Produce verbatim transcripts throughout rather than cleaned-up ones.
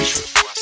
слышу.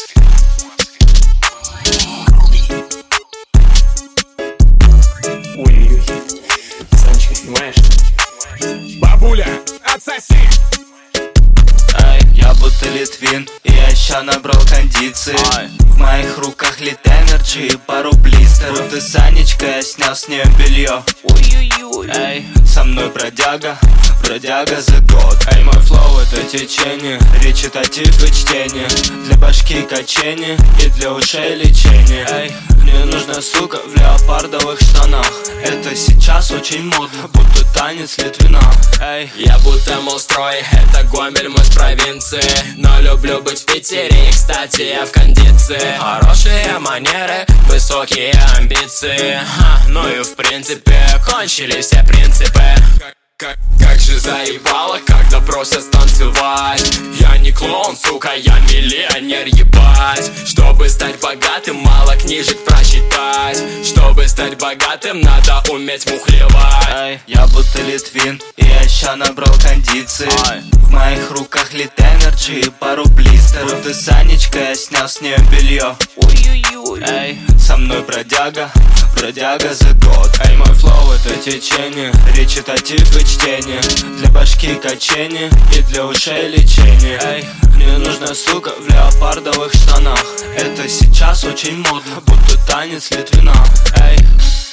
Ой-ой-ой, Санечка, снимаешь? Бабуля, отсоси! Ай, я будто Литвин, и я ща набрал кондиции. Ай. В моих руках лит энерджи и пару блистеров. Ты Санечка, я снял с нее белье. Ой-ой-ой. Эй, со мной бродяга, бродяга за год. Эй, мой флоу это течение, речитатив и чтение. Для башки качение и для ушей лечение. Эй, мне нужна сука в леопардовых штанах. Это сейчас очень модно, будто танец Литвина. Эй, я будто Молстрой, это Гомель, мы с провинции. Но люблю быть в Питере, и, кстати, я в кондиции. Хорошие манеры, высокие амбиции. Ха, ну и в принципе, кончились все принципы. Как, как же заебало, когда просят станцевать. Я не клоун, сука, я миллионер, ебать. Чтобы стать богатым, мало книжек прочитать. Чтобы стать богатым, надо уметь мухлевать. Ай, я будто Литвин, и я ща набрал кондиции. Ай. В моих руках лит энерджи и пару блистеров. Ты Санечка, я снял с нее белье. Ой-ой-ой. Эй, со мной бродяга, бродяга за год. Эй, мой флоу это течение, речитатив и чтение. Для башки качение и для ушей лечение. Эй, мне нужна сука в леопардовых штанах. Это сейчас очень модно, будто танец Литвина. Эй.